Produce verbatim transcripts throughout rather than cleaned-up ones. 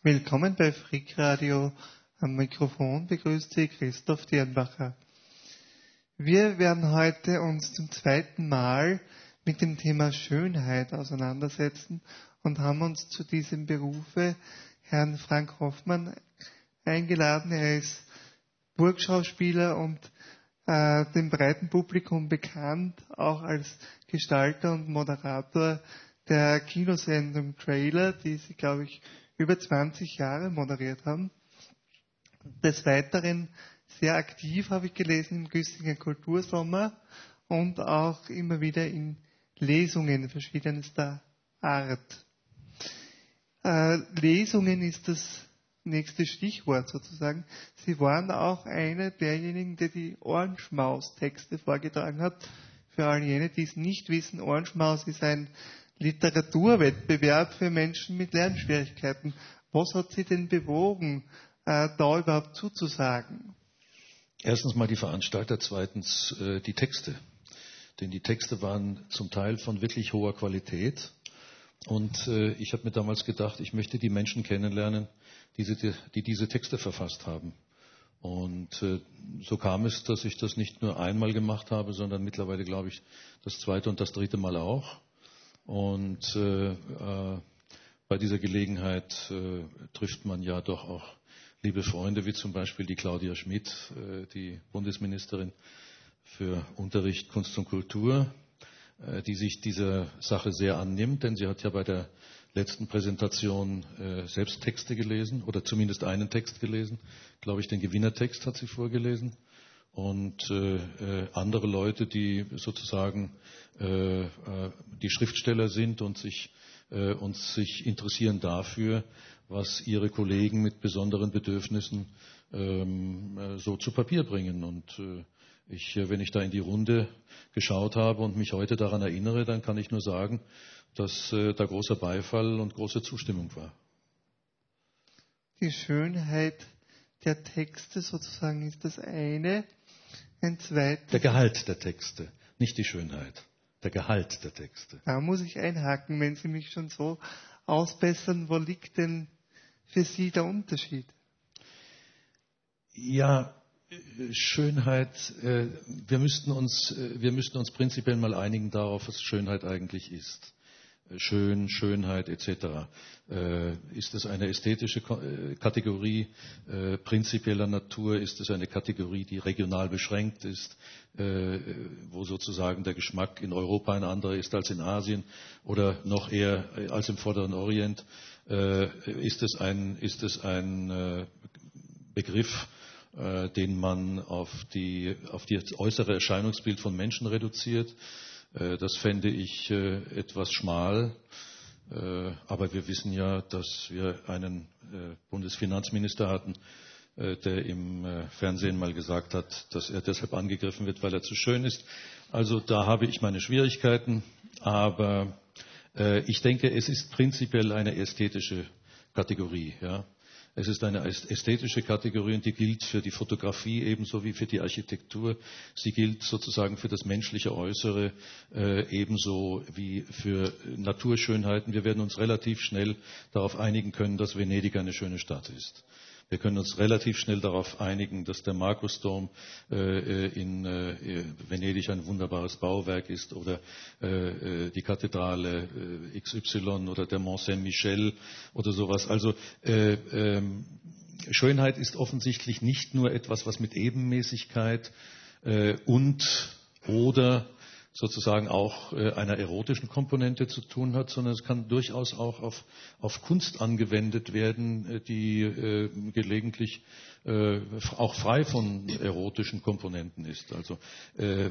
Willkommen bei Frick Radio. Am Mikrofon begrüßt Sie Christoph Dirnbacher. Wir werden heute uns zum zweiten Mal mit dem Thema Schönheit auseinandersetzen und haben uns zu diesem Berufe Herrn Frank Hoffmann eingeladen. Er ist Burgschauspieler und äh, dem breiten Publikum bekannt, auch als Gestalter und Moderator der Kinosendung Trailer, die Sie, glaube ich, über zwanzig Jahre moderiert haben. Des Weiteren sehr aktiv, habe ich gelesen, im Güstinger Kultursommer und auch immer wieder in Lesungen verschiedenster Art. Äh, Lesungen ist das nächste Stichwort sozusagen. Sie waren auch einer derjenigen, der die Ohrenschmaus-Texte vorgetragen hat. Für all jene, die es nicht wissen, Ohrenschmaus ist ein Literaturwettbewerb für Menschen mit Lernschwierigkeiten. Was hat Sie denn bewogen, äh, da überhaupt zuzusagen? Erstens mal die Veranstalter, zweitens äh, die Texte. Denn die Texte waren zum Teil von wirklich hoher Qualität. Und äh, ich habe mir damals gedacht, ich möchte die Menschen kennenlernen, die, die, die diese Texte verfasst haben. Und äh, so kam es, dass ich das nicht nur einmal gemacht habe, sondern mittlerweile, glaube ich, das zweite und das dritte Mal auch. Und äh, äh, bei dieser Gelegenheit äh, trifft man ja doch auch liebe Freunde, wie zum Beispiel die Claudia Schmidt, äh, die Bundesministerin für Unterricht, Kunst und Kultur, äh, die sich dieser Sache sehr annimmt, denn sie hat ja bei der letzten Präsentation äh, selbst Texte gelesen oder zumindest einen Text gelesen. Glaube ich, den Gewinnertext hat sie vorgelesen. Und äh, äh, andere Leute, die sozusagen äh, äh, die Schriftsteller sind und sich, äh, und sich interessieren dafür, was ihre Kollegen mit besonderen Bedürfnissen ähm, äh, so zu Papier bringen. Und äh, ich, wenn ich da in die Runde geschaut habe und mich heute daran erinnere, dann kann ich nur sagen, dass äh, da großer Beifall und große Zustimmung war. Die Schönheit der Texte sozusagen ist das eine. Ein zweites. Der Gehalt der Texte, nicht die Schönheit. Der Gehalt der Texte. Da muss ich einhaken, wenn Sie mich schon so ausbessern. Wo liegt denn für Sie der Unterschied? Ja, Schönheit, äh, wir müssten uns, äh, wir müssten uns prinzipiell mal einigen darauf, was Schönheit eigentlich ist. Schön, Schönheit et cetera. Äh, ist es eine ästhetische Ko- äh, Kategorie äh, prinzipieller Natur? Ist es eine Kategorie, die regional beschränkt ist, äh, wo sozusagen der Geschmack in Europa ein anderer ist als in Asien oder noch eher äh, als im Vorderen Orient? Äh, ist es ein, ist es ein äh, Begriff, äh, den man auf die, auf das äußere Erscheinungsbild von Menschen reduziert? Das fände ich äh, etwas schmal, äh, aber wir wissen ja, dass wir einen äh, Bundesfinanzminister hatten, äh, der im äh, Fernsehen mal gesagt hat, dass er deshalb angegriffen wird, weil er zu schön ist. Also da habe ich meine Schwierigkeiten, aber äh, ich denke, es ist prinzipiell eine ästhetische Kategorie, ja. Es ist eine ästhetische Kategorie und die gilt für die Fotografie ebenso wie für die Architektur. Sie gilt sozusagen für das menschliche Äußere äh, ebenso wie für Naturschönheiten. Wir werden uns relativ schnell darauf einigen können, dass Venedig eine schöne Stadt ist. Wir können uns relativ schnell darauf einigen, dass der Markusdom äh, in äh, Venedig ein wunderbares Bauwerk ist oder äh, die Kathedrale äh, X Y oder der Mont Saint-Michel oder sowas. Also äh, äh, Schönheit ist offensichtlich nicht nur etwas, was mit Ebenmäßigkeit äh, und oder sozusagen auch äh, einer erotischen Komponente zu tun hat, sondern es kann durchaus auch auf, auf Kunst angewendet werden, äh, die äh, gelegentlich äh, auch frei von erotischen Komponenten ist. Also äh,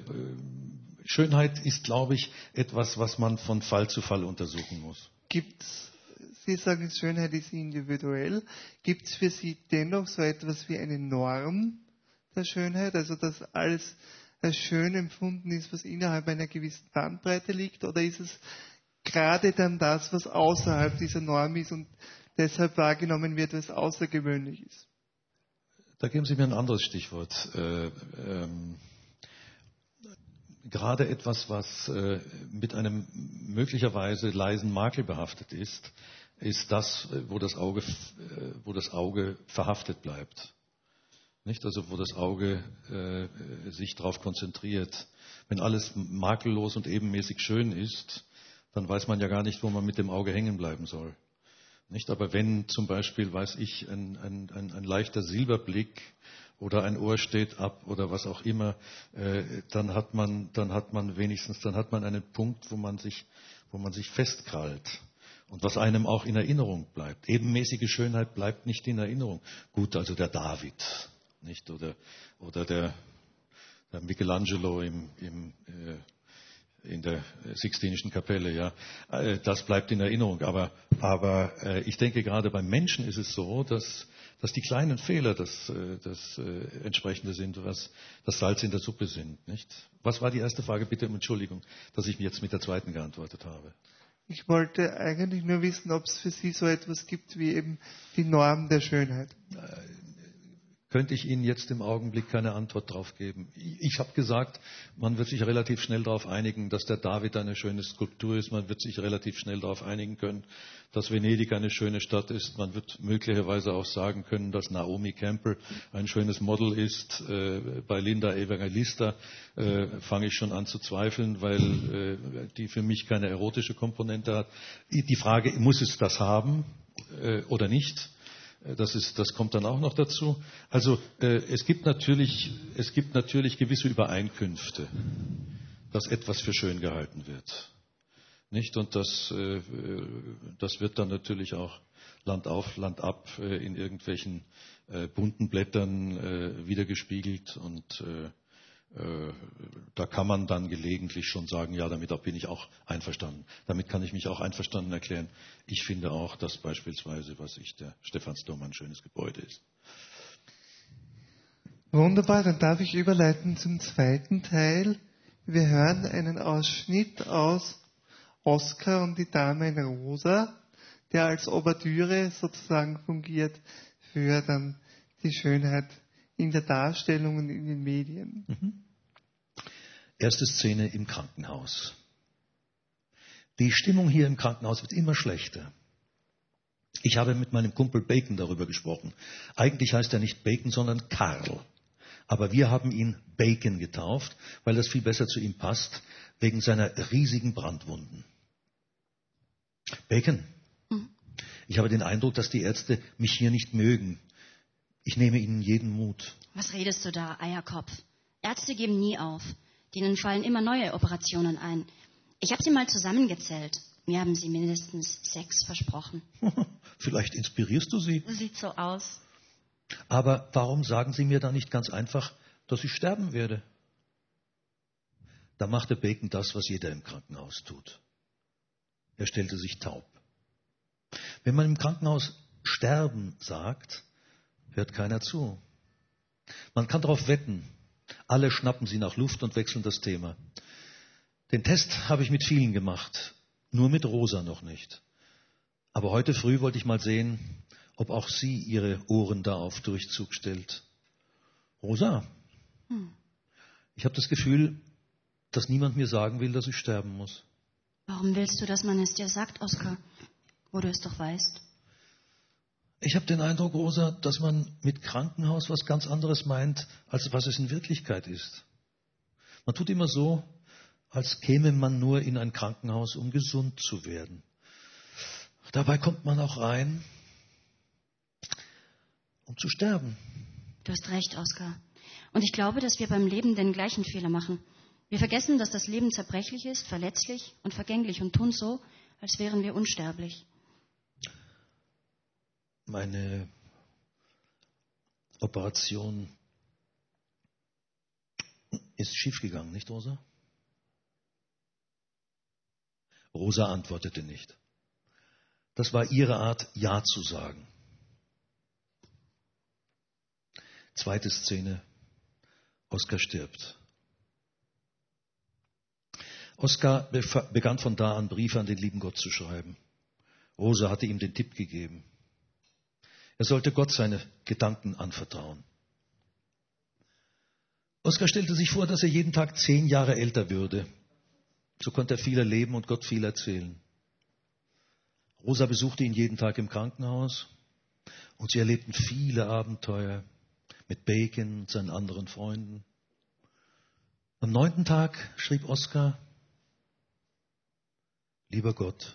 Schönheit ist, glaube ich, etwas, was man von Fall zu Fall untersuchen muss. Gibt's, Sie sagen, Schönheit ist individuell. Gibt es für Sie dennoch so etwas wie eine Norm der Schönheit, also dass alles als schön empfunden ist, was innerhalb einer gewissen Bandbreite liegt, oder ist es gerade dann das, was außerhalb dieser Norm ist und deshalb wahrgenommen wird, was außergewöhnlich ist? Da geben Sie mir ein anderes Stichwort. Äh, ähm, gerade etwas, was äh, mit einem möglicherweise leisen Makel behaftet ist, ist das, wo das Auge, wo das Auge verhaftet bleibt. Nicht? Also wo das Auge äh, sich darauf konzentriert. Wenn alles makellos und ebenmäßig schön ist, dann weiß man ja gar nicht, wo man mit dem Auge hängen bleiben soll. Nicht? Aber wenn zum Beispiel, weiß ich, ein, ein, ein, ein leichter Silberblick oder ein Ohr steht ab oder was auch immer, äh, dann hat man, dann hat man wenigstens, dann hat man einen Punkt, wo man sich, wo man sich festkrallt. Und was einem auch in Erinnerung bleibt. Ebenmäßige Schönheit bleibt nicht in Erinnerung. Gut, also der David, nicht? Oder, oder der, der Michelangelo im, im, äh, in der Sixtinischen Kapelle, ja. Äh, das bleibt in Erinnerung. Aber, aber äh, ich denke, gerade beim Menschen ist es so, dass, dass die kleinen Fehler das, äh, das äh, Entsprechende sind, was das Salz in der Suppe sind, nicht? Was war die erste Frage? Bitte um Entschuldigung, dass ich jetzt mit der zweiten geantwortet habe. Ich wollte eigentlich nur wissen, ob es für Sie so etwas gibt wie eben die Norm der Schönheit. Könnte ich Ihnen jetzt im Augenblick keine Antwort drauf geben. Ich habe gesagt, man wird sich relativ schnell darauf einigen, dass der David eine schöne Skulptur ist. Man wird sich relativ schnell darauf einigen können, dass Venedig eine schöne Stadt ist. Man wird möglicherweise auch sagen können, dass Naomi Campbell ein schönes Model ist. Äh, bei Linda Evangelista äh, fange ich schon an zu zweifeln, weil äh, die für mich keine erotische Komponente hat. Die Frage, muss es das haben äh, oder nicht? Das, ist, das kommt dann auch noch dazu. Also äh, es gibt natürlich, es gibt natürlich gewisse Übereinkünfte, dass etwas für schön gehalten wird. Nicht? Und das, äh, das wird dann natürlich auch Land auf, Land ab äh, in irgendwelchen äh, bunten Blättern äh, wiedergespiegelt. Und äh, äh, da kann man dann gelegentlich schon sagen, ja, damit bin ich auch einverstanden. Damit kann ich mich auch einverstanden erklären. Ich finde auch, dass beispielsweise, was ich, der Stephansdom ein schönes Gebäude ist. Wunderbar, dann darf ich überleiten zum zweiten Teil. Wir hören einen Ausschnitt aus Oskar und die Dame in Rosa, der als Ouvertüre sozusagen fungiert für dann die Schönheit in der Darstellung und in den Medien. Mhm. Erste Szene im Krankenhaus. Die Stimmung hier im Krankenhaus wird immer schlechter. Ich habe mit meinem Kumpel Bacon darüber gesprochen. Eigentlich heißt er nicht Bacon, sondern Karl. Aber wir haben ihn Bacon getauft, weil das viel besser zu ihm passt, wegen seiner riesigen Brandwunden. Bacon, mhm. Ich habe den Eindruck, dass die Ärzte mich hier nicht mögen. Ich nehme ihnen jeden Mut. Was redest du da, Eierkopf? Ärzte geben nie auf. Denen fallen immer neue Operationen ein. Ich habe sie mal zusammengezählt. Mir haben sie mindestens sechs versprochen. Vielleicht inspirierst du sie. Sieht so aus. Aber warum sagen Sie mir dann nicht ganz einfach, dass ich sterben werde? Da machte Bacon das, was jeder im Krankenhaus tut. Er stellte sich taub. Wenn man im Krankenhaus sterben sagt, hört keiner zu. Man kann darauf wetten. Alle schnappen sie nach Luft und wechseln das Thema. Den Test habe ich mit vielen gemacht, nur mit Rosa noch nicht. Aber heute früh wollte ich mal sehen, ob auch sie ihre Ohren da auf Durchzug stellt. Rosa, hm. Ich habe das Gefühl, dass niemand mir sagen will, dass ich sterben muss. Warum willst du, dass man es dir sagt, Oskar, wo du es doch weißt? Ich habe den Eindruck, Rosa, dass man mit Krankenhaus was ganz anderes meint, als was es in Wirklichkeit ist. Man tut immer so, als käme man nur in ein Krankenhaus, um gesund zu werden. Dabei kommt man auch rein, um zu sterben. Du hast recht, Oskar. Und ich glaube, dass wir beim Leben den gleichen Fehler machen. Wir vergessen, dass das Leben zerbrechlich ist, verletzlich und vergänglich und tun so, als wären wir unsterblich. Meine Operation ist schiefgegangen, nicht, Rosa? Rosa antwortete nicht. Das war ihre Art, Ja zu sagen. Zweite Szene. Oskar stirbt. Oskar begann von da an, Briefe an den lieben Gott zu schreiben. Rosa hatte ihm den Tipp gegeben. Er sollte Gott seine Gedanken anvertrauen. Oskar stellte sich vor, dass er jeden Tag zehn Jahre älter würde. So konnte er viel erleben und Gott viel erzählen. Rosa besuchte ihn jeden Tag im Krankenhaus und sie erlebten viele Abenteuer mit Bacon und seinen anderen Freunden. Am neunten Tag schrieb Oskar: Lieber Gott,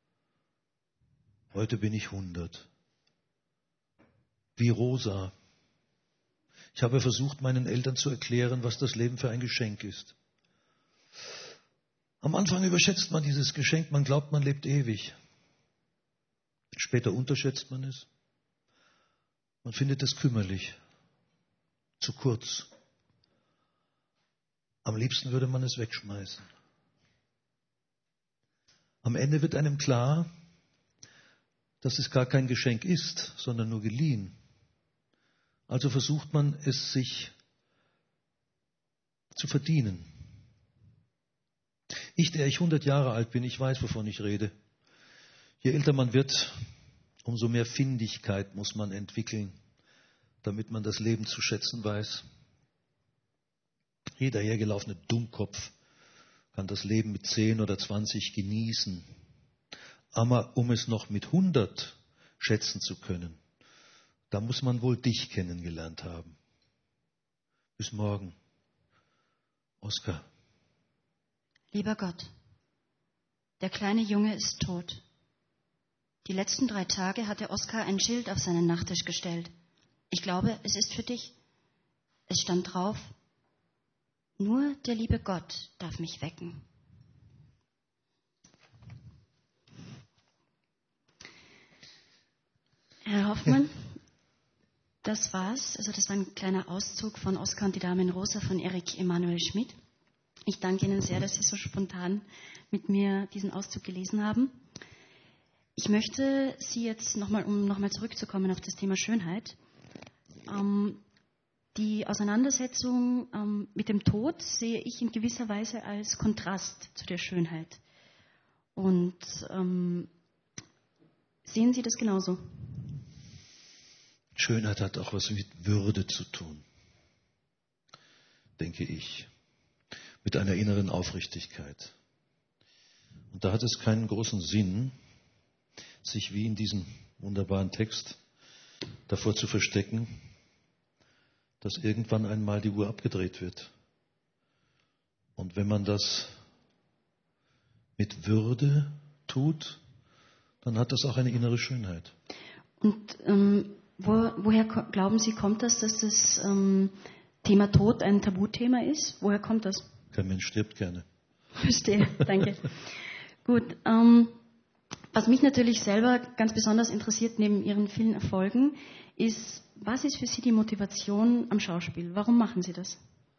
heute bin ich hundert. Wie Rosa. Ich habe versucht, meinen Eltern zu erklären, was das Leben für ein Geschenk ist. Am Anfang überschätzt man dieses Geschenk, man glaubt, man lebt ewig. Später unterschätzt man es. Man findet es kümmerlich, zu kurz. Am liebsten würde man es wegschmeißen. Am Ende wird einem klar, dass es gar kein Geschenk ist, sondern nur geliehen. Also versucht man es sich zu verdienen. Ich, der ich hundert Jahre alt bin, ich weiß, wovon ich rede. Je älter man wird, umso mehr Findigkeit muss man entwickeln, damit man das Leben zu schätzen weiß. Jeder hergelaufene Dummkopf kann das Leben mit zehn oder zwanzig genießen. Aber um es noch mit hundert schätzen zu können, da muss man wohl dich kennengelernt haben. Bis morgen. Oskar. Lieber Gott, der kleine Junge ist tot. Die letzten drei Tage hatte Oskar ein Schild auf seinen Nachttisch gestellt. Ich glaube, es ist für dich. Es stand drauf: Nur der liebe Gott darf mich wecken. Herr Hoffmann, das war's. Also das war ein kleiner Auszug von Oskar und die Dame in Rosa von Erik Emanuel Schmid. Ich danke Ihnen sehr, dass Sie so spontan mit mir diesen Auszug gelesen haben. Ich möchte Sie jetzt nochmal, um nochmal zurückzukommen auf das Thema Schönheit, ähm, die Auseinandersetzung ähm, mit dem Tod sehe ich in gewisser Weise als Kontrast zu der Schönheit. Und ähm, sehen Sie das genauso? Schönheit hat auch was mit Würde zu tun, denke ich, mit einer inneren Aufrichtigkeit. Und da hat es keinen großen Sinn, sich wie in diesem wunderbaren Text davor zu verstecken, dass irgendwann einmal die Uhr abgedreht wird. Und wenn man das mit Würde tut, dann hat das auch eine innere Schönheit. Und ähm, wo, woher ko- glauben Sie, kommt das, dass das ähm, Thema Tod ein Tabuthema ist? Woher kommt das? Kein Mensch stirbt gerne. Verstehe, danke. Gut, ähm, was mich natürlich selber ganz besonders interessiert, neben Ihren vielen Erfolgen, ist, was ist für Sie die Motivation am Schauspiel? Warum machen Sie das?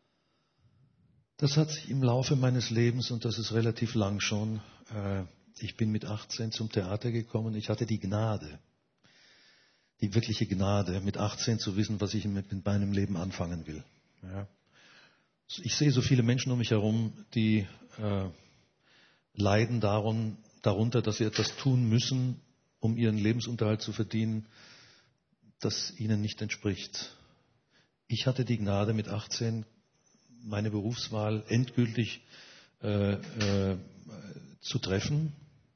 Das hat sich im Laufe meines Lebens, und das ist relativ lang schon, äh, ich bin mit achtzehn zum Theater gekommen. Ich hatte die Gnade, die wirkliche Gnade, mit achtzehn zu wissen, was ich mit, mit meinem Leben anfangen will. Ja. Ich sehe so viele Menschen um mich herum, die äh, leiden darum, darunter, dass sie etwas tun müssen, um ihren Lebensunterhalt zu verdienen, das ihnen nicht entspricht. Ich hatte die Gnade, mit achtzehn meine Berufswahl endgültig äh, äh, zu treffen.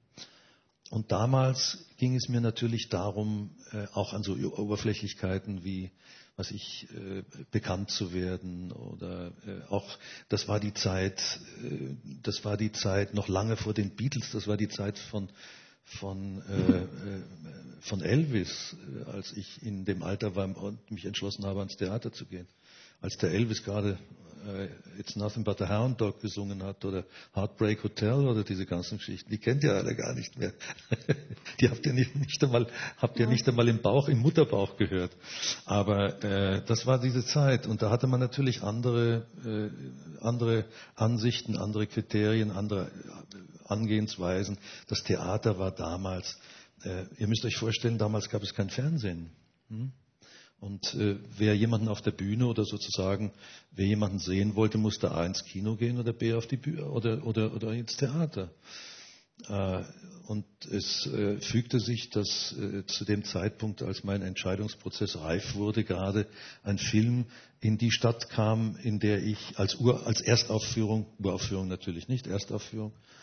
Und damals ging es mir natürlich darum, äh, auch an so Oberflächlichkeiten wie, was ich, äh, bekannt zu werden oder äh, auch, das war die Zeit, äh, das war die Zeit noch lange vor den Beatles, das war die Zeit von von, äh, äh, von Elvis, äh, als ich in dem Alter war und mich entschlossen habe, ans Theater zu gehen. Als der Elvis gerade äh, It's Nothing But a Hound Dog gesungen hat oder Heartbreak Hotel oder diese ganzen Geschichten, die kennt ihr alle gar nicht mehr. Die habt ihr nicht, nicht einmal, habt ihr nicht einmal im Bauch, im Mutterbauch gehört. Aber äh, das war diese Zeit und da hatte man natürlich andere, äh, andere Ansichten, andere Kriterien, andere äh, Angehensweisen. Das Theater war damals, äh, ihr müsst euch vorstellen, damals gab es kein Fernsehen. Hm? Und äh, wer jemanden auf der Bühne oder sozusagen, wer jemanden sehen wollte, musste A ins Kino gehen oder B auf die Bühne oder, oder, oder ins Theater. Äh, und es äh, fügte sich, dass äh, zu dem Zeitpunkt, als mein Entscheidungsprozess reif wurde, gerade ein Film in die Stadt kam, in der ich als, Ur, als Erstaufführung, Uraufführung natürlich nicht, Erstaufführung,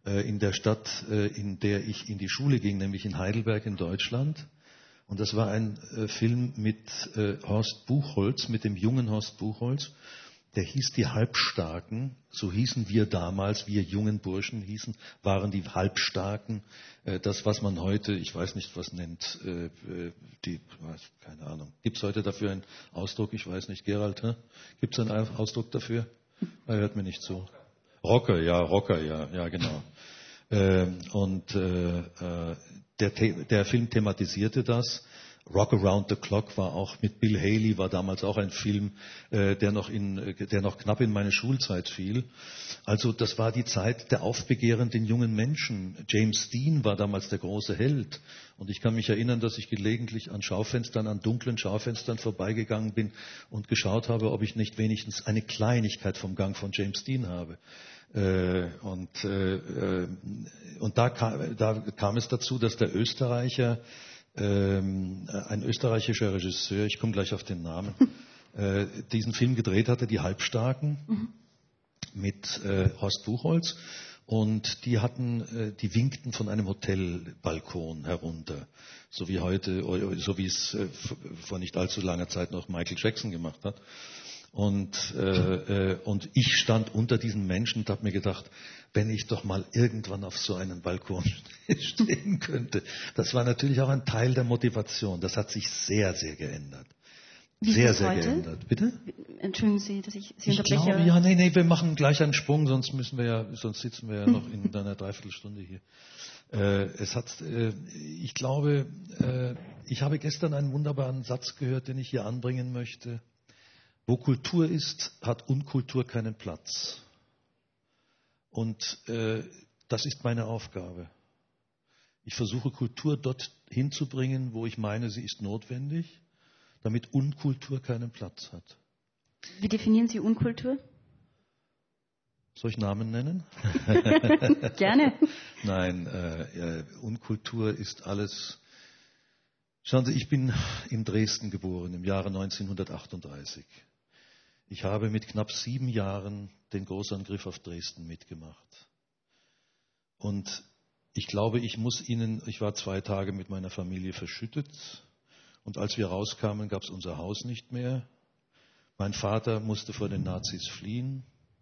äh, in der Stadt, äh, in der ich in die Schule ging, nämlich in Heidelberg in Deutschland. Und das war ein äh, Film mit äh, Horst Buchholz, mit dem jungen Horst Buchholz. Der hieß Die Halbstarken, so hießen wir damals, wir jungen Burschen hießen, waren die Halbstarken. Äh, das, was man heute, ich weiß nicht, was nennt, äh, die, keine Ahnung. Gibt es heute dafür einen Ausdruck? Ich weiß nicht, Gerald, hä? Gibt es einen Ausdruck dafür? Er hört mir nicht zu. Rocker, ja, Rocker, ja, ja, genau. Äh, und äh, der, der Film thematisierte das. Rock Around the Clock war auch mit Bill Haley, war damals auch ein Film, äh, der, noch in, der noch knapp in meine Schulzeit fiel. Also das war die Zeit der aufbegehrenden jungen Menschen. James Dean war damals der große Held. Und ich kann mich erinnern, dass ich gelegentlich an Schaufenstern, an dunklen Schaufenstern vorbeigegangen bin und geschaut habe, ob ich nicht wenigstens eine Kleinigkeit vom Gang von James Dean habe. Äh, und äh, und da, kam, da kam es dazu, dass der Österreicher, ein österreichischer Regisseur, ich komme gleich auf den Namen, äh, diesen Film gedreht hatte, Die Halbstarken, mhm. mit äh, Horst Buchholz. Und die hatten, äh, die winkten von einem Hotelbalkon herunter, so wie heute, so wie es äh, vor nicht allzu langer Zeit noch Michael Jackson gemacht hat. Und, äh, äh, und ich stand unter diesen Menschen und habe mir gedacht, wenn ich doch mal irgendwann auf so einem Balkon stehen könnte. Das war natürlich auch ein Teil der Motivation. Das hat sich sehr, sehr geändert. Wie sehr, ist sehr heute? geändert. Bitte? Entschuldigen Sie, dass ich Sie ich unterbreche. Glaube, ja, nee, nee, wir machen gleich einen Sprung, sonst müssen wir ja, sonst sitzen wir ja noch in einer Dreiviertelstunde hier. Äh, es hat, äh, ich glaube, äh, ich habe gestern einen wunderbaren Satz gehört, den ich hier anbringen möchte. Wo Kultur ist, hat Unkultur keinen Platz. Und äh, das ist meine Aufgabe. Ich versuche Kultur dort hinzubringen, wo ich meine, sie ist notwendig, damit Unkultur keinen Platz hat. Wie definieren Sie Unkultur? Soll ich Namen nennen? Gerne. Nein, äh, äh, Unkultur ist alles. Schauen Sie, ich bin in Dresden geboren im Jahre neunzehnhundertachtunddreißig. Ich habe mit knapp sieben Jahren den Großangriff auf Dresden mitgemacht. Und ich glaube, ich muss Ihnen, ich war zwei Tage mit meiner Familie verschüttet. Und als wir rauskamen, gab es unser Haus nicht mehr. Mein Vater musste vor den Nazis fliehen.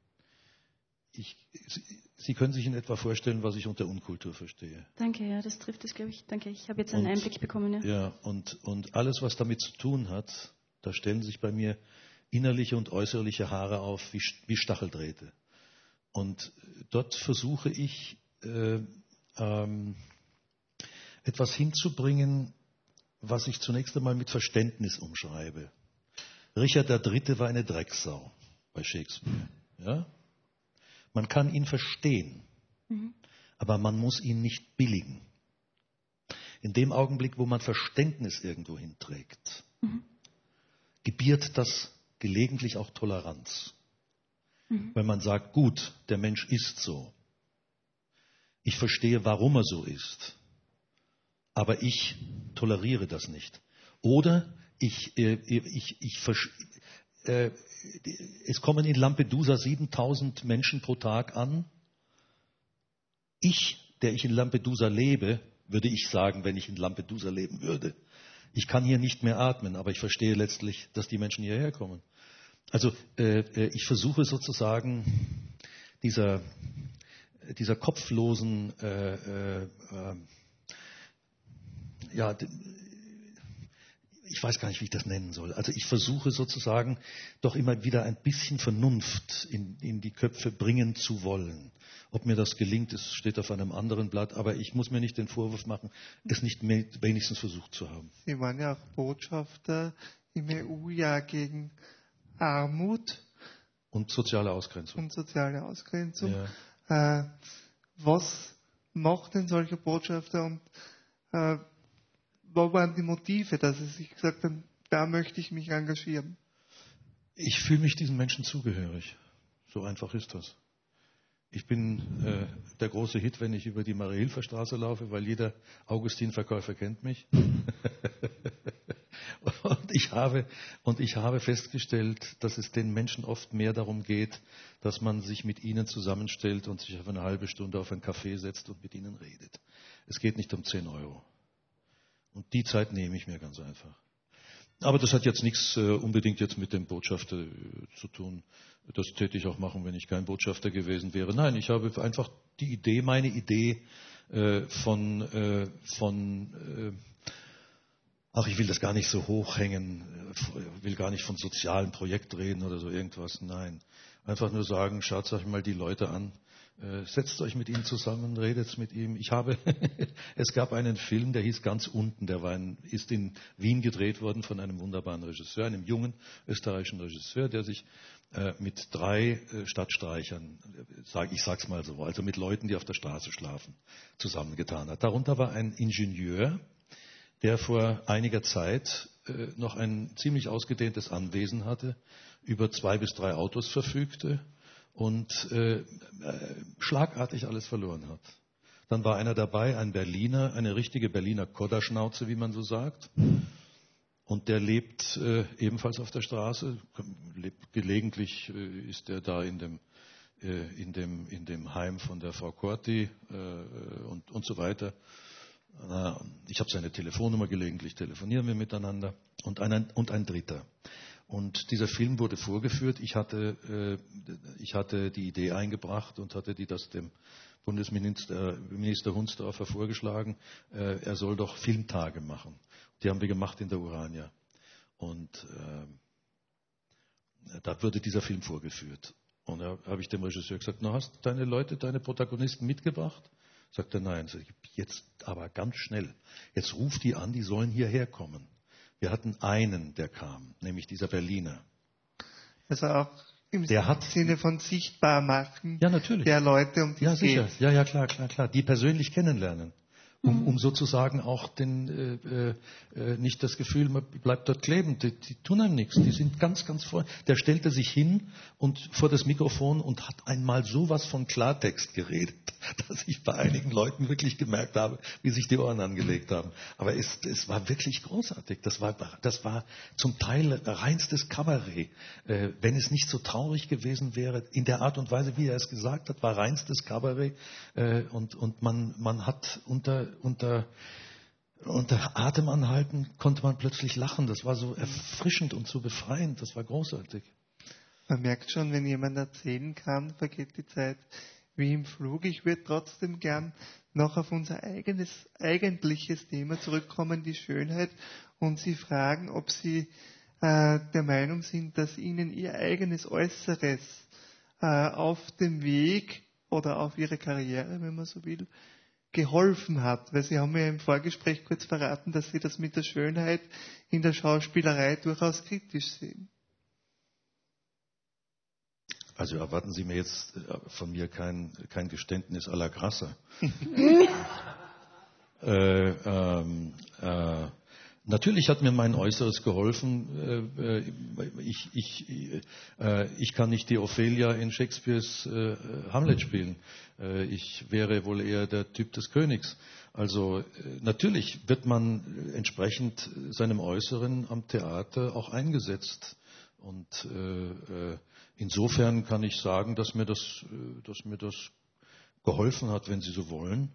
Ich, Sie können sich in etwa vorstellen, was ich unter Unkultur verstehe. Danke, ja, das trifft es, glaube ich. Danke, ich habe jetzt einen und, Einblick bekommen. Ja, ja und, und alles, was damit zu tun hat, da stellen sich bei mir innerliche und äußerliche Haare auf wie, wie Stacheldrähte. Und dort versuche ich, äh, ähm, etwas hinzubringen, was ich zunächst einmal mit Verständnis umschreibe. Richard der Dritte war eine Drecksau bei Shakespeare. Ja? Man kann ihn verstehen, mhm. aber man muss ihn nicht billigen. In dem Augenblick, wo man Verständnis irgendwo hinträgt, mhm. gebiert das gelegentlich auch Toleranz. Mhm. Weil man sagt, gut, der Mensch ist so. Ich verstehe, warum er so ist. Aber ich toleriere das nicht. Oder ich, äh, ich, ich, äh, es kommen in Lampedusa siebentausend Menschen pro Tag an. Ich, der ich in Lampedusa lebe, würde ich sagen, wenn ich in Lampedusa leben würde. Ich kann hier nicht mehr atmen, aber ich verstehe letztlich, dass die Menschen hierher kommen. Also äh, ich versuche sozusagen dieser, dieser kopflosen, äh, äh, ja, ich weiß gar nicht, wie ich das nennen soll. Also ich versuche sozusagen doch immer wieder ein bisschen Vernunft in, in die Köpfe bringen zu wollen. Ob mir das gelingt, das steht auf einem anderen Blatt, aber ich muss mir nicht den Vorwurf machen, es nicht mehr, wenigstens versucht zu haben. Sie waren ja auch Botschafter im E U-Jahr gegen Armut und soziale Ausgrenzung. Und soziale Ausgrenzung. Ja. Äh, was macht denn solche Botschafter und äh, wo waren die Motive, dass Sie sich gesagt haben, da möchte ich mich engagieren? Ich fühle mich diesen Menschen zugehörig. So einfach ist das. Ich bin äh, der große Hit, wenn ich über die Marie-Hilfer-Straße laufe, weil jeder Augustin-Verkäufer kennt mich. Und ich habe, und ich habe festgestellt, dass es den Menschen oft mehr darum geht, dass man sich mit ihnen zusammenstellt und sich auf eine halbe Stunde auf ein Café setzt und mit ihnen redet. Es geht nicht um zehn Euro. Und die Zeit nehme ich mir ganz einfach. Aber das hat jetzt nichts äh, unbedingt jetzt mit dem Botschafter äh, zu tun. Das täte ich auch machen, wenn ich kein Botschafter gewesen wäre. Nein, ich habe einfach die Idee, meine Idee äh, von, äh, von äh, ach, ich will das gar nicht so hochhängen, äh, will gar nicht von sozialen Projekten reden oder so irgendwas. Nein, einfach nur sagen, schaut euch mal die Leute an. Setzt euch mit ihm zusammen, redet mit ihm. Ich habe, es gab einen Film, der hieß Ganz unten, der war in, ist in Wien gedreht worden von einem wunderbaren Regisseur, einem jungen österreichischen Regisseur, der sich äh, mit drei äh, Stadtstreichern, sag, ich sag's mal so, also mit Leuten, die auf der Straße schlafen, zusammengetan hat. Darunter war ein Ingenieur, der vor einiger Zeit äh, noch ein ziemlich ausgedehntes Anwesen hatte, über zwei bis drei Autos verfügte, und äh, äh, schlagartig alles verloren hat. Dann war einer dabei, ein Berliner, eine richtige Berliner Kodderschnauze, wie man so sagt. Und der lebt äh, ebenfalls auf der Straße. Lebt, gelegentlich äh, ist er da in dem, äh, in, dem, in dem Heim von der Frau Corti äh, und, und so weiter. Äh, ich habe seine Telefonnummer, gelegentlich telefonieren wir miteinander. Und ein, und ein Dritter. Und dieser Film wurde vorgeführt. Ich hatte, äh, ich hatte die Idee eingebracht und hatte die das dem Bundesminister Minister Hunsdorfer vorgeschlagen. Äh, er soll doch Filmtage machen. Die haben wir gemacht in der Urania. Und äh, da wurde dieser Film vorgeführt. Und da habe ich dem Regisseur gesagt, na, hast du deine Leute, deine Protagonisten mitgebracht? Sagt er, nein. Sag ich, jetzt aber ganz schnell. Jetzt ruf die an, die sollen hierher kommen. Wir hatten einen, der kam, nämlich dieser Berliner. Also auch im der hat, Sinne von sichtbar machen ja, natürlich. Der Leute, um die ja, es sicher. geht. Ja, ja, klar, klar, klar. Die persönlich kennenlernen. Um, um sozusagen auch den, äh, äh, nicht das Gefühl, man bleibt dort kleben. Die, die tun einem nichts. Die sind ganz, ganz voll. Der stellte sich hin und vor das Mikrofon und hat einmal sowas von Klartext geredet, dass ich bei einigen Leuten wirklich gemerkt habe, wie sich die Ohren angelegt haben. Aber es, es war wirklich großartig. Das war, das war zum Teil reinstes Kabarett. Äh, wenn es nicht so traurig gewesen wäre, in der Art und Weise, wie er es gesagt hat, war reinstes Kabarett. Äh, und, und man, man hat unter Unter, unter Atem anhalten konnte man plötzlich lachen. Das war so erfrischend und so befreiend. Das war großartig. Man merkt schon, wenn jemand erzählen kann, vergeht die Zeit wie im Flug. Ich würde trotzdem gern noch auf unser eigenes, eigentliches Thema zurückkommen, die Schönheit, und Sie fragen, ob Sie äh, der Meinung sind, dass Ihnen Ihr eigenes Äußeres äh, auf dem Weg oder auf Ihre Karriere, wenn man so will, geholfen hat, weil Sie haben mir im Vorgespräch kurz verraten, dass Sie das mit der Schönheit in der Schauspielerei durchaus kritisch sehen. Also erwarten Sie mir jetzt von mir kein, kein Geständnis à la Grassa. äh, ähm, äh, Natürlich hat mir mein Äußeres geholfen. Ich, ich, ich kann nicht die Ophelia in Shakespeares Hamlet spielen. Ich wäre wohl eher der Typ des Königs. Also natürlich wird man entsprechend seinem Äußeren am Theater auch eingesetzt. Und insofern kann ich sagen, dass mir das, dass mir das geholfen hat, wenn Sie so wollen.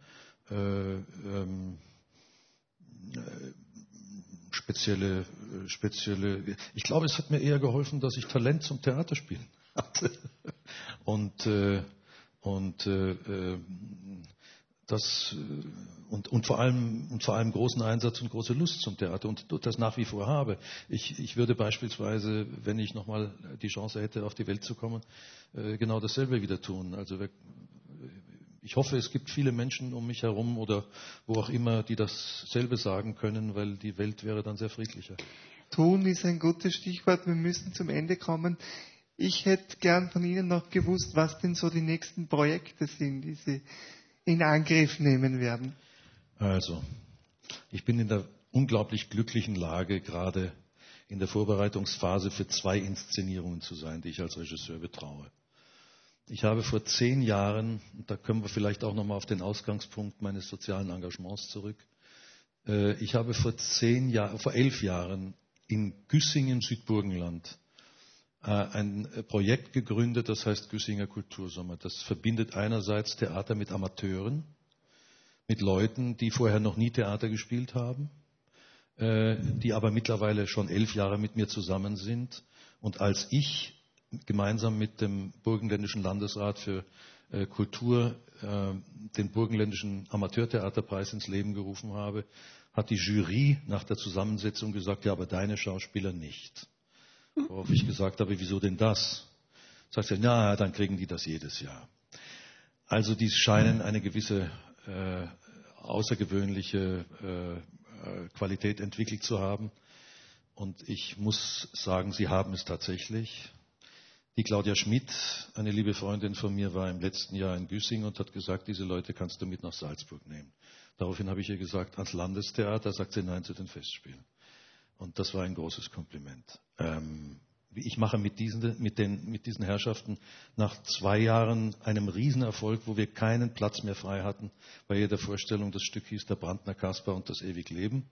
Spezielle, spezielle, ich glaube, es hat mir eher geholfen, dass ich Talent zum Theaterspielen hatte. Und, äh, und, äh, das, und, und, vor allem, und vor allem großen Einsatz und große Lust zum Theater und das nach wie vor habe. Ich, ich würde beispielsweise, wenn ich nochmal die Chance hätte, auf die Welt zu kommen, äh, genau dasselbe wieder tun. Also ich hoffe, es gibt viele Menschen um mich herum oder wo auch immer, die dasselbe sagen können, weil die Welt wäre dann sehr friedlicher. Tun ist ein gutes Stichwort. Wir müssen zum Ende kommen. Ich hätte gern von Ihnen noch gewusst, was denn so die nächsten Projekte sind, die Sie in Angriff nehmen werden. Also, ich bin in der unglaublich glücklichen Lage, gerade in der Vorbereitungsphase für zwei Inszenierungen zu sein, die ich als Regisseur betraue. Ich habe vor zehn Jahren, und da können wir vielleicht auch nochmal auf den Ausgangspunkt meines sozialen Engagements zurück, Äh, ich habe vor zehn Jahren, vor elf Jahren in Güssingen, Südburgenland, äh, ein Projekt gegründet, das heißt Güssinger Kultursommer. Das verbindet einerseits Theater mit Amateuren, mit Leuten, die vorher noch nie Theater gespielt haben, äh, die aber mittlerweile schon elf Jahre mit mir zusammen sind. Und als ich gemeinsam mit dem Burgenländischen Landesrat für äh, Kultur äh, den Burgenländischen Amateurtheaterpreis ins Leben gerufen habe, hat die Jury nach der Zusammensetzung gesagt, ja, aber deine Schauspieler nicht. Worauf ich gesagt habe, wieso denn das? Sagt sie, na, dann kriegen die das jedes Jahr. Also die scheinen eine gewisse äh, außergewöhnliche äh, Qualität entwickelt zu haben. Und ich muss sagen, sie haben es tatsächlich. Die Claudia Schmidt, eine liebe Freundin von mir, war im letzten Jahr in Güssing und hat gesagt, diese Leute kannst du mit nach Salzburg nehmen. Daraufhin habe ich ihr gesagt, ans Landestheater, sagt sie nein zu den Festspielen. Und das war ein großes Kompliment. Ähm, ich mache mit diesen, mit, den, mit diesen Herrschaften nach zwei Jahren einem Riesenerfolg, wo wir keinen Platz mehr frei hatten, bei jeder Vorstellung. Das Stück hieß Der Brandner Kaspar und das ewig Leben.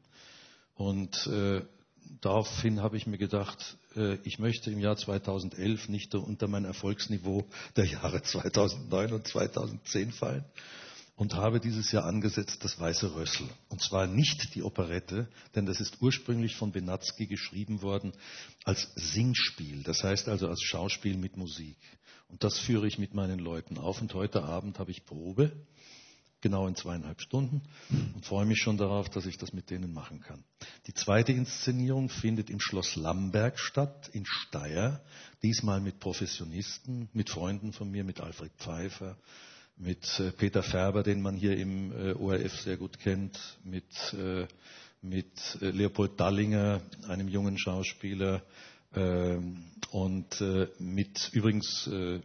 Und äh, daraufhin habe ich mir gedacht, äh, ich möchte im Jahr zweitausendelf nicht unter mein Erfolgsniveau der Jahre zweitausendneun und zweitausendzehn fallen. Und habe dieses Jahr angesetzt das Weiße Rössl. Und zwar nicht die Operette, denn das ist ursprünglich von Benatzky geschrieben worden als Singspiel. Das heißt also als Schauspiel mit Musik. Und das führe ich mit meinen Leuten auf. Und heute Abend habe ich Probe, genau in zweieinhalb Stunden. Und freue mich schon darauf, dass ich das mit denen machen kann. Die zweite Inszenierung findet im Schloss Lamberg statt, in Steyr. Diesmal mit Professionisten, mit Freunden von mir, mit Alfred Pfeiffer, mit äh, Peter Färber, den man hier im äh, O R F sehr gut kennt, mit, äh, mit äh, Leopold Dallinger, einem jungen Schauspieler, äh, und äh, mit übrigens äh,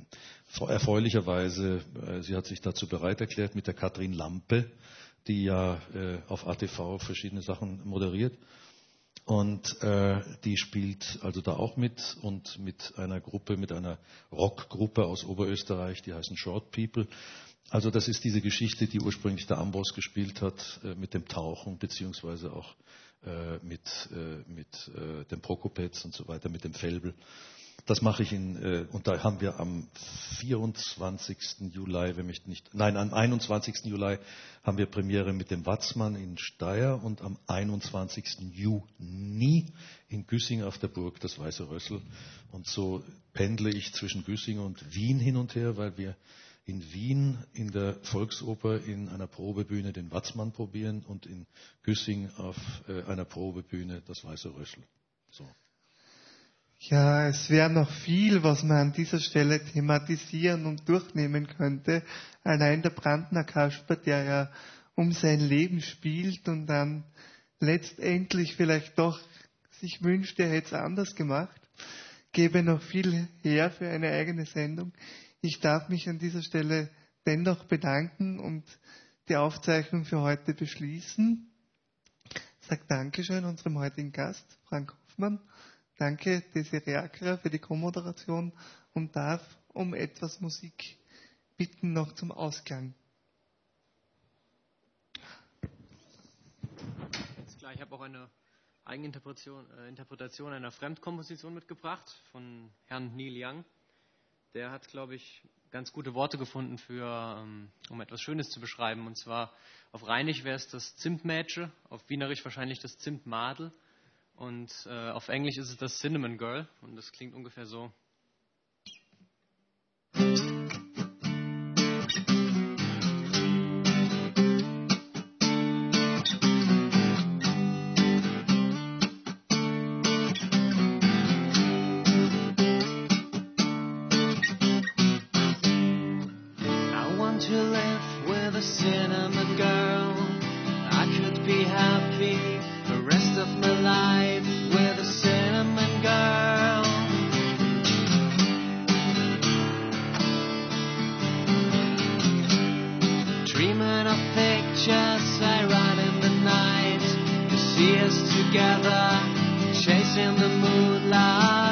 erfreulicherweise, äh, sie hat sich dazu bereit erklärt, mit der Katrin Lampe, die ja äh, auf A T V verschiedene Sachen moderiert. Und äh, die spielt also da auch mit und mit einer Gruppe, mit einer Rockgruppe aus Oberösterreich, die heißen Short People. Also das ist diese Geschichte, die ursprünglich der Ambros gespielt hat, äh, mit dem Tauchen, beziehungsweise auch äh, mit, äh, mit äh, dem Prokopetz und so weiter, mit dem Felbel. Das mache ich in, äh, und da haben wir am vierundzwanzigsten Juli, wenn mich nicht, nein, am einundzwanzigsten Juli haben wir Premiere mit dem Watzmann in Steyr und am einundzwanzigsten Juni in Güssing auf der Burg das Weiße Rössl. Und so pendle ich zwischen Güssing und Wien hin und her, weil wir in Wien in der Volksoper in einer Probebühne den Watzmann probieren und in Güssing auf äh, einer Probebühne das Weiße Rössl. So. Ja, es wäre noch viel, was man an dieser Stelle thematisieren und durchnehmen könnte. Allein der Brandner Kaspar, der ja um sein Leben spielt und dann letztendlich vielleicht doch sich wünscht, er hätte es anders gemacht, gäbe noch viel her für eine eigene Sendung. Ich darf mich an dieser Stelle dennoch bedanken und die Aufzeichnung für heute beschließen. Ich sage Dankeschön unserem heutigen Gast, Frank Hoffmann. Danke, Desiree Ackerer, für die Co-Moderation und darf um etwas Musik bitten noch zum Ausgang. Jetzt klar, ich habe auch eine Eigeninterpretation äh, Interpretation einer Fremdkomposition mitgebracht von Herrn Neil Young. Der hat, glaube ich, ganz gute Worte gefunden, für, ähm, um etwas Schönes zu beschreiben. Und zwar auf Rheinisch wäre es das Zimtmädche, auf Wienerisch wahrscheinlich das Zimtmadel. Und äh, auf Englisch ist es das Cinnamon Girl und das klingt ungefähr so. I want to live with a cinnamon girl. I could be happy the rest of my life with a cinnamon girl. Dreaming of pictures I run in the night to see us together, chasing the moonlight.